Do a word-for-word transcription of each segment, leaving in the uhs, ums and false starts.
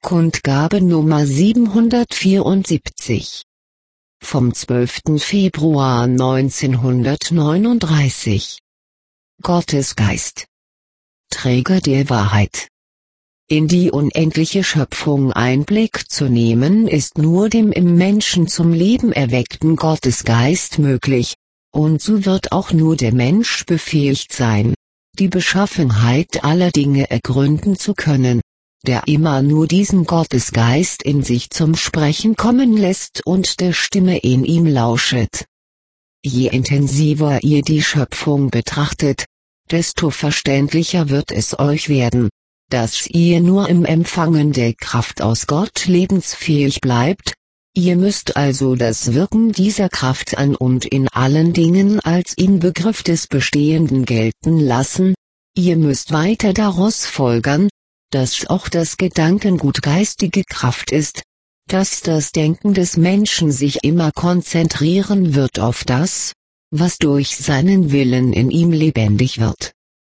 Kundgabe Nummer siebenhundertvierundsiebzig. Vom zwölften Februar neunzehnhundertneununddreißig. Gottes Geist. Träger der Wahrheit. In die unendliche Schöpfung Einblick zu nehmen ist nur dem im Menschen zum Leben erweckten Gottesgeist möglich, und so wird auch nur der Mensch befähigt sein, die Beschaffenheit aller Dinge ergründen zu können, der immer nur diesen Gottesgeist in sich zum Sprechen kommen lässt und der Stimme in ihm lauschet. Je intensiver ihr die Schöpfung betrachtet, desto verständlicher wird es euch werden, dass ihr nur im Empfangen der Kraft aus Gott lebensfähig bleibt. Ihr müsst also das Wirken dieser Kraft an und in allen Dingen als Inbegriff des Bestehenden gelten lassen. Ihr müsst weiter daraus folgern, dass auch das Gedankengut geistige Kraft ist, dass das Denken des Menschen sich immer konzentrieren wird auf das, was durch seinen Willen in ihm lebendig wird.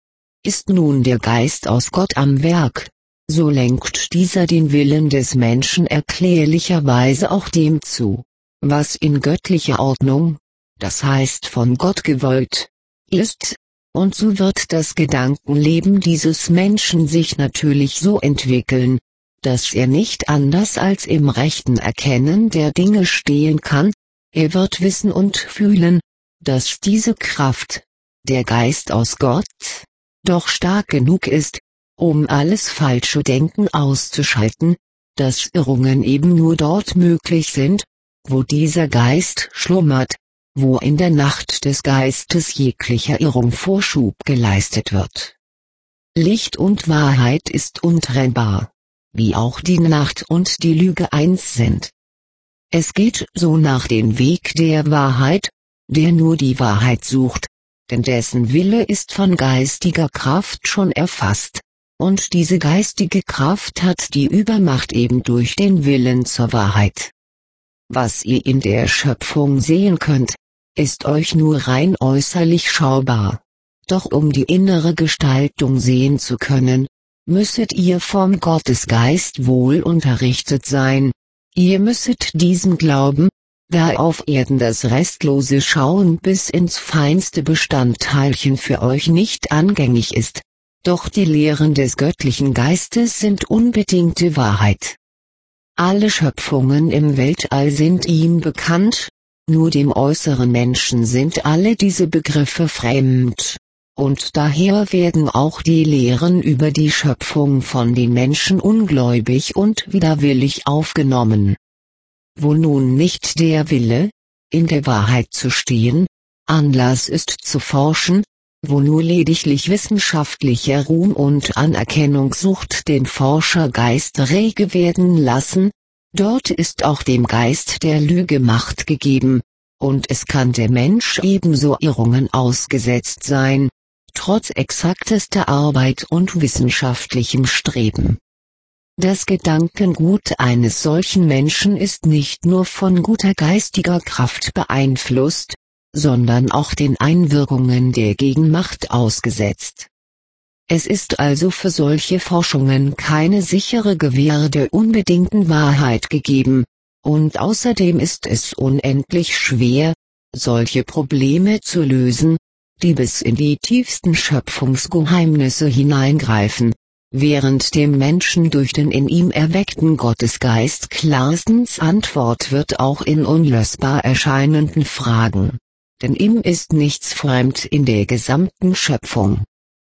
Ist nun der Geist aus Gott am Werk, so lenkt dieser den Willen des Menschen erklärlicherweise auch dem zu, was in göttlicher Ordnung, das heißt von Gott gewollt, ist, und so wird das Gedankenleben dieses Menschen sich natürlich so entwickeln, dass er nicht anders als im rechten Erkennen der Dinge stehen kann. Er wird wissen und fühlen, dass diese Kraft, der Geist aus Gott, doch stark genug ist, um alles falsche Denken auszuschalten, dass Irrungen eben nur dort möglich sind, wo dieser Geist schlummert, wo in der Nacht des Geistes jeglicher Irrung Vorschub geleistet wird. Licht und Wahrheit ist untrennbar, wie auch die Nacht und die Lüge eins sind. Es geht so nach dem Weg der Wahrheit, der nur die Wahrheit sucht, denn dessen Wille ist von geistiger Kraft schon erfasst, und diese geistige Kraft hat die Übermacht eben durch den Willen zur Wahrheit. Was ihr in der Schöpfung sehen könnt, ist euch nur rein äußerlich schaubar. Doch um die innere Gestaltung sehen zu können, müsstet ihr vom Gottesgeist wohl unterrichtet sein. Ihr müsstet diesem glauben, da auf Erden das restlose Schauen bis ins feinste Bestandteilchen für euch nicht angängig ist. Doch die Lehren des göttlichen Geistes sind unbedingte Wahrheit. Alle Schöpfungen im Weltall sind ihm bekannt, nur dem äußeren Menschen sind alle diese Begriffe fremd, und daher werden auch die Lehren über die Schöpfung von den Menschen ungläubig und widerwillig aufgenommen. Wo nun nicht der Wille, in der Wahrheit zu stehen, Anlass ist zu forschen, wo nur lediglich wissenschaftlicher Ruhm und Anerkennungssucht den Forschergeist rege werden lassen, dort ist auch dem Geist der Lüge Macht gegeben, und es kann der Mensch ebenso Irrungen ausgesetzt sein, trotz exaktester Arbeit und wissenschaftlichem Streben. Das Gedankengut eines solchen Menschen ist nicht nur von guter geistiger Kraft beeinflusst, sondern auch den Einwirkungen der Gegenmacht ausgesetzt. Es ist also für solche Forschungen keine sichere Gewähr der unbedingten Wahrheit gegeben, und außerdem ist es unendlich schwer, solche Probleme zu lösen, die bis in die tiefsten Schöpfungsgeheimnisse hineingreifen, während dem Menschen durch den in ihm erweckten Gottesgeist klarstens Antwort wird auch in unlösbar erscheinenden Fragen. Denn ihm ist nichts fremd in der gesamten Schöpfung.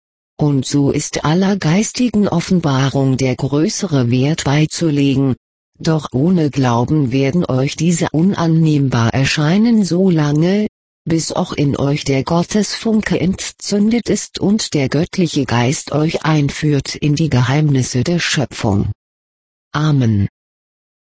Und so ist aller geistigen Offenbarung der größere Wert beizulegen, doch ohne Glauben werden euch diese unannehmbar erscheinen solange, bis auch in euch der Gottesfunke entzündet ist und der göttliche Geist euch einführt in die Geheimnisse der Schöpfung. Amen.